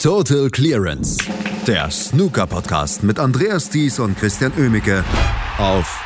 Total Clearance, der Snooker-Podcast mit Andreas Thies und Christian Oemicke auf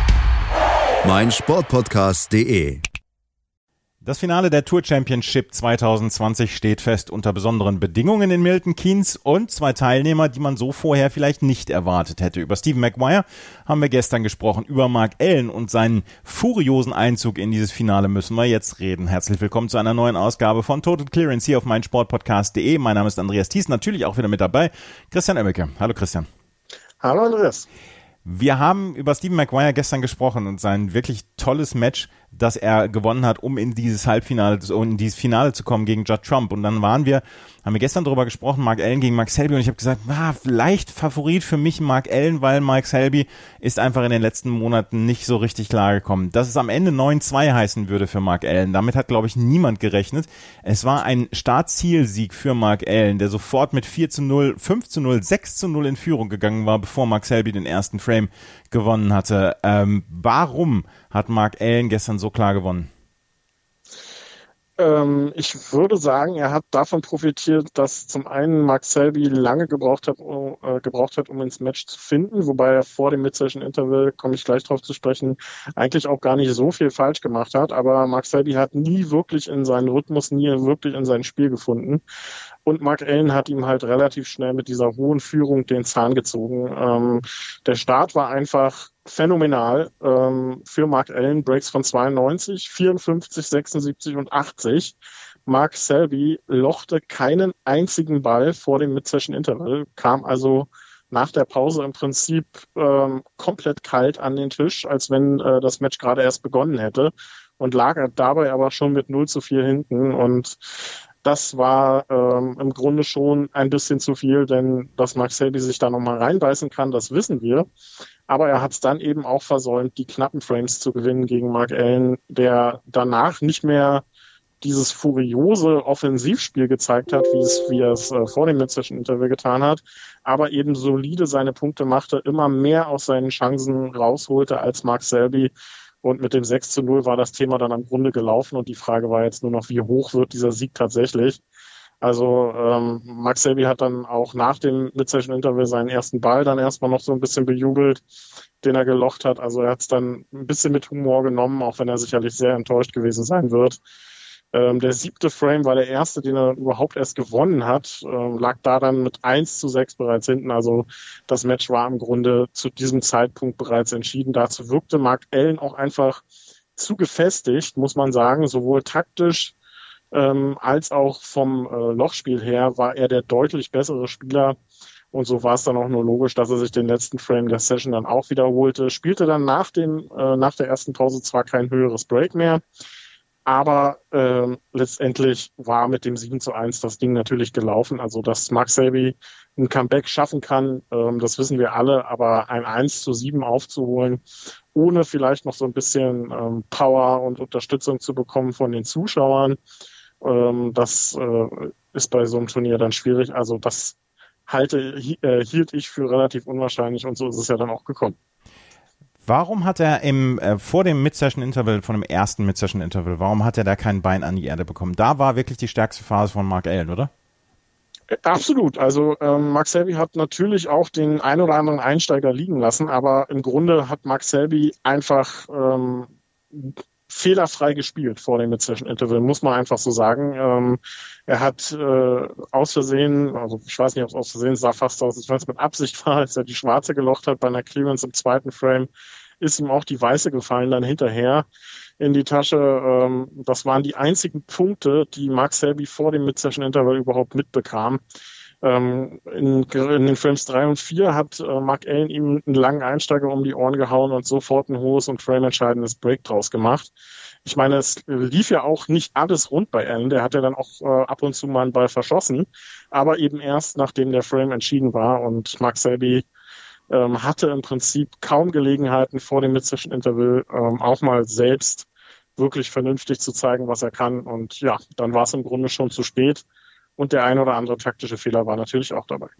meinsportpodcast.de. Das Finale der Tour Championship 2020 steht fest unter besonderen Bedingungen in Milton Keynes und zwei Teilnehmer, die man so vorher vielleicht nicht erwartet hätte. Über Stephen Maguire haben wir gestern gesprochen, über Mark Allen und seinen furiosen Einzug in dieses Finale müssen wir jetzt reden. Herzlich willkommen zu einer neuen Ausgabe von Total Clearance hier auf meinsportpodcast.de. Mein Name ist Andreas Thies, natürlich auch wieder mit dabei Christian Oemicke. Hallo Christian. Hallo Andreas. Wir haben über Stephen Maguire gestern gesprochen und sein wirklich tolles Match, das er gewonnen hat, um in dieses Finale zu kommen gegen Judd Trump. Und dann haben wir gestern darüber gesprochen, Mark Allen gegen Mark Selby, und ich habe gesagt, vielleicht Favorit für mich Mark Allen, weil Mark Selby ist einfach in den letzten Monaten nicht so richtig klar gekommen. Dass es am Ende 9-2 heißen würde für Mark Allen, damit hat, glaube ich, niemand gerechnet. Es war ein Startzielsieg für Mark Allen, der sofort mit 4-0, 5-0, 6-0 in Führung gegangen war, bevor Mark Selby den ersten Frame gewonnen hatte. Warum hat Mark Allen gestern so klar gewonnen? Ich würde sagen, er hat davon profitiert, dass zum einen Mark Selby lange gebraucht hat, um ins Match zu finden, wobei er vor dem Mid-Session-Interval, komme ich gleich drauf zu sprechen, eigentlich auch gar nicht so viel falsch gemacht hat. Aber Mark Selby hat nie wirklich in seinen Rhythmus, nie wirklich in sein Spiel gefunden. Und Mark Allen hat ihm halt relativ schnell mit dieser hohen Führung den Zahn gezogen. Der Start war einfach phänomenal für Mark Allen. Breaks von 92, 54, 76 und 80. Mark Selby lochte keinen einzigen Ball vor dem Mid-Session-Interval, kam also nach der Pause im Prinzip komplett kalt an den Tisch, als wenn das Match gerade erst begonnen hätte, und lag dabei aber schon mit 0-4 hinten. Und das war im Grunde schon ein bisschen zu viel, denn dass Mark Selby sich da nochmal reinbeißen kann, das wissen wir. Aber er hat es dann eben auch versäumt, die knappen Frames zu gewinnen gegen Mark Allen, der danach nicht mehr dieses furiose Offensivspiel gezeigt hat, wie er es vor dem Mid-Session-Interval getan hat, aber eben solide seine Punkte machte, immer mehr aus seinen Chancen rausholte als Mark Selby. Und mit dem 6-0 war das Thema dann am Grunde gelaufen, und die Frage war jetzt nur noch, wie hoch wird dieser Sieg tatsächlich. Also Mark Selby hat dann auch nach dem Mid-Session-Interval seinen ersten Ball dann erstmal noch so ein bisschen bejubelt, den er gelocht hat. Also er hat es dann ein bisschen mit Humor genommen, auch wenn er sicherlich sehr enttäuscht gewesen sein wird. Der 7. Frame war der erste, den er überhaupt erst gewonnen hat, lag da dann mit 1-6 bereits hinten. Also das Match war im Grunde zu diesem Zeitpunkt bereits entschieden. Dazu wirkte Mark Allen auch einfach zu gefestigt, muss man sagen, sowohl taktisch als auch vom Lochspiel her war er der deutlich bessere Spieler. Und so war es dann auch nur logisch, dass er sich den letzten Frame der Session dann auch wiederholte. Spielte dann nach der ersten Pause zwar kein höheres Break mehr, aber letztendlich war mit dem 7-1 das Ding natürlich gelaufen. Also dass Mark Selby ein Comeback schaffen kann, das wissen wir alle, aber ein 1-7 aufzuholen, ohne vielleicht noch so ein bisschen Power und Unterstützung zu bekommen von den Zuschauern, das ist bei so einem Turnier dann schwierig. Also das hielt ich für relativ unwahrscheinlich, und so ist es ja dann auch gekommen. Warum hat er vor dem Mid-Session-Interval, von dem ersten Mid-Session-Interval, warum hat er da kein Bein an die Erde bekommen? Da war wirklich die stärkste Phase von Mark Allen, oder? Absolut. Also Mark Selby hat natürlich auch den ein oder anderen Einsteiger liegen lassen, aber im Grunde hat Mark Selby einfach fehlerfrei gespielt vor dem Mid-Session-Interval, muss man einfach so sagen. Er hat aus Versehen, also ich weiß nicht, ob es aus Versehen, sah fast aus, als wenn es mit Absicht war, als er die schwarze gelocht hat bei einer Clearance im zweiten Frame, ist ihm auch die weiße gefallen dann hinterher in die Tasche. Das waren die einzigen Punkte, die Mark Selby vor dem Mid-Session-Interval überhaupt mitbekam. In den Frames 3 und 4 hat Mark Allen ihm einen langen Einsteiger um die Ohren gehauen und sofort ein hohes und frame-entscheidendes Break draus gemacht. Ich meine, es lief ja auch nicht alles rund bei Allen. Der hat ja dann auch ab und zu mal einen Ball verschossen, aber eben erst, nachdem der Frame entschieden war. Und Mark Selby hatte im Prinzip kaum Gelegenheiten vor dem Mid-Session-Interval auch mal selbst wirklich vernünftig zu zeigen, was er kann. Und ja, dann war es im Grunde schon zu spät. Und der ein oder andere taktische Fehler war natürlich auch dabei.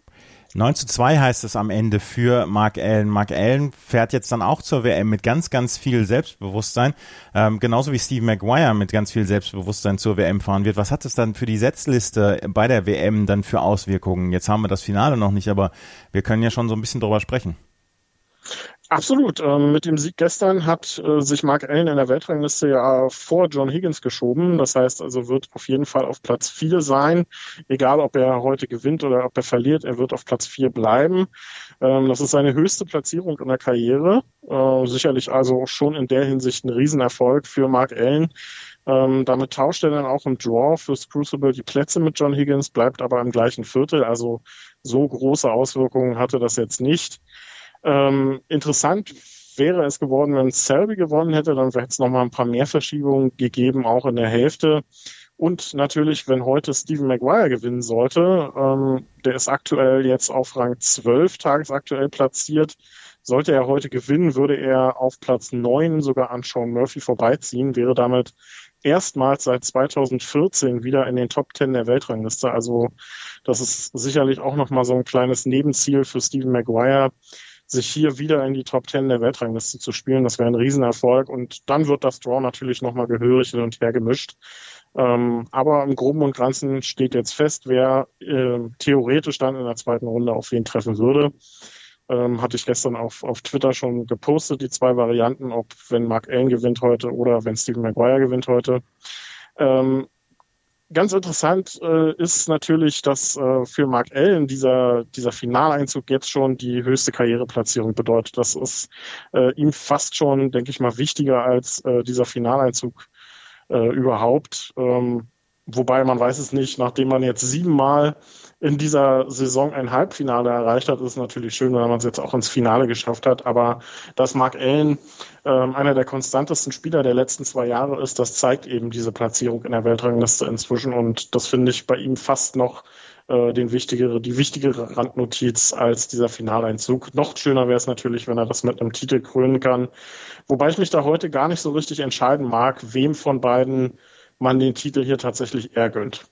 9:2 heißt es am Ende für Mark Allen. Mark Allen fährt jetzt dann auch zur WM mit ganz, ganz viel Selbstbewusstsein, genauso wie Steve Maguire mit ganz viel Selbstbewusstsein zur WM fahren wird. Was hat es dann für die Setzliste bei der WM dann für Auswirkungen? Jetzt haben wir das Finale noch nicht, aber wir können ja schon so ein bisschen drüber sprechen. Absolut. Mit dem Sieg gestern hat sich Mark Allen in der Weltrangliste ja vor John Higgins geschoben. Das heißt also, wird auf jeden Fall auf Platz 4 sein. Egal, ob er heute gewinnt oder ob er verliert, er wird auf Platz 4 bleiben. Das ist seine höchste Platzierung in der Karriere. Sicherlich also schon in der Hinsicht ein Riesenerfolg für Mark Allen. Damit tauscht er dann auch im Draw fürs Crucible die Plätze mit John Higgins, bleibt aber im gleichen Viertel. Also so große Auswirkungen hatte das jetzt nicht. Interessant wäre es geworden, wenn Selby gewonnen hätte, dann hätte es nochmal ein paar mehr Verschiebungen gegeben, auch in der Hälfte. Und natürlich, wenn heute Stephen Maguire gewinnen sollte, der ist aktuell jetzt auf Rang 12 tagesaktuell platziert. Sollte er heute gewinnen, würde er auf Platz 9 sogar an Sean Murphy vorbeiziehen, wäre damit erstmals seit 2014 wieder in den Top 10 der Weltrangliste. Also das ist sicherlich auch nochmal so ein kleines Nebenziel für Stephen Maguire, sich hier wieder in die Top 10 der Weltrangliste zu spielen. Das wäre ein Riesenerfolg und dann wird das Draw natürlich nochmal gehörig hin und her gemischt. Aber im Groben und Ganzen steht jetzt fest, wer theoretisch dann in der zweiten Runde auf wen treffen würde. Hatte ich gestern auf Twitter schon gepostet, die 2 Varianten, ob wenn Mark Allen gewinnt heute oder wenn Stephen Maguire gewinnt heute. Ganz interessant ist natürlich, dass für Mark Allen dieser Finaleinzug jetzt schon die höchste Karriereplatzierung bedeutet. Das ist ihm fast schon, denke ich mal, wichtiger als dieser Finaleinzug überhaupt. Wobei man weiß es nicht, nachdem man jetzt 7-mal in dieser Saison ein Halbfinale erreicht hat, ist es natürlich schön, wenn man es jetzt auch ins Finale geschafft hat. Aber dass Mark Allen einer der konstantesten Spieler der letzten 2 Jahre ist, das zeigt eben diese Platzierung in der Weltrangliste inzwischen. Und das finde ich bei ihm fast noch die wichtigere Randnotiz als dieser Finaleinzug. Noch schöner wäre es natürlich, wenn er das mit einem Titel krönen kann. Wobei ich mich da heute gar nicht so richtig entscheiden mag, wem von beiden man den Titel hier tatsächlich eher gönnt.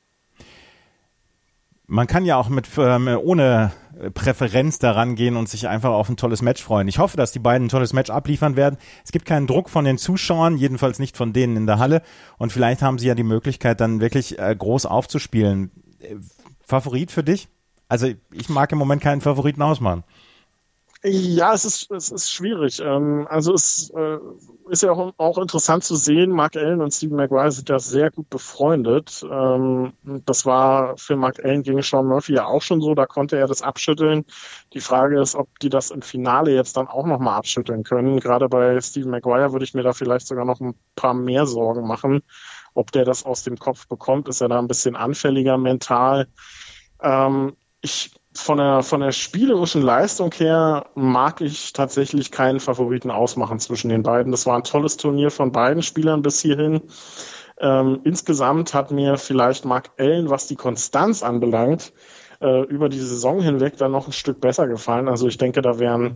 Man kann ja auch ohne Präferenz daran gehen und sich einfach auf ein tolles Match freuen. Ich hoffe, dass die beiden ein tolles Match abliefern werden. Es gibt keinen Druck von den Zuschauern, jedenfalls nicht von denen in der Halle. Und vielleicht haben sie ja die Möglichkeit, dann wirklich groß aufzuspielen. Favorit für dich? Also ich mag im Moment keinen Favoriten ausmachen. Ja, es ist schwierig. Also es ist ja auch interessant zu sehen, Mark Allen und Stephen Maguire sind ja sehr gut befreundet. Das war für Mark Allen gegen Sean Murphy ja auch schon so, da konnte er das abschütteln. Die Frage ist, ob die das im Finale jetzt dann auch nochmal abschütteln können. Gerade bei Stephen Maguire würde ich mir da vielleicht sogar noch ein paar mehr Sorgen machen. Ob der das aus dem Kopf bekommt, ist er da ein bisschen anfälliger mental. Von der spielerischen Leistung her mag ich tatsächlich keinen Favoriten ausmachen zwischen den beiden. Das war ein tolles Turnier von beiden Spielern bis hierhin. Insgesamt hat mir vielleicht Mark Allen, was die Konstanz anbelangt, über die Saison hinweg dann noch ein Stück besser gefallen. Also ich denke, da wären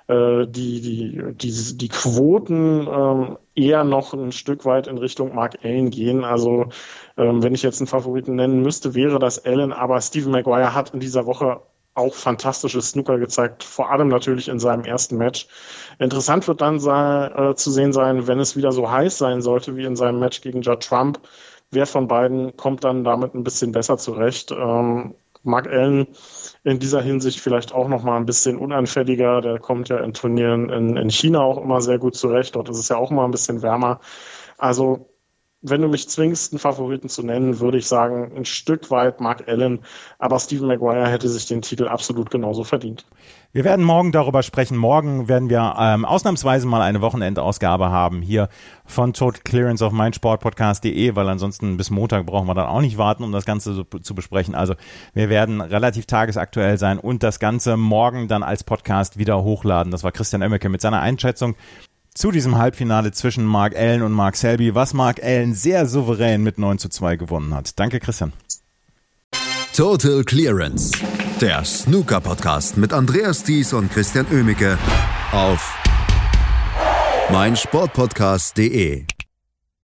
die Quoten eher noch ein Stück weit in Richtung Mark Allen gehen. Also wenn ich jetzt einen Favoriten nennen müsste, wäre das Allen. Aber Stephen Maguire hat in dieser Woche auch fantastisches Snooker gezeigt, vor allem natürlich in seinem ersten Match. Interessant wird dann zu sehen sein, wenn es wieder so heiß sein sollte wie in seinem Match gegen Judd Trump. Wer von beiden kommt dann damit ein bisschen besser zurecht? Mark Allen in dieser Hinsicht vielleicht auch noch mal ein bisschen unanfälliger. Der kommt ja in Turnieren in China auch immer sehr gut zurecht. Dort ist es ja auch immer ein bisschen wärmer. Also wenn du mich zwingst, einen Favoriten zu nennen, würde ich sagen, ein Stück weit Mark Allen. Aber Stephen Maguire hätte sich den Titel absolut genauso verdient. Wir werden morgen darüber sprechen. Morgen werden wir ausnahmsweise mal eine Wochenendausgabe haben hier von Total Clearance auf meinsportpodcast.de, weil ansonsten bis Montag brauchen wir dann auch nicht warten, um das Ganze zu besprechen. Also wir werden relativ tagesaktuell sein und das Ganze morgen dann als Podcast wieder hochladen. Das war Christian Oemmeke mit seiner Einschätzung zu diesem Halbfinale zwischen Mark Allen und Mark Selby, was Mark Allen sehr souverän mit 9:2 gewonnen hat. Danke, Christian. Total Clearance, der Snooker-Podcast mit Andreas Thies und Christian Oemmeke auf meinsportpodcast.de.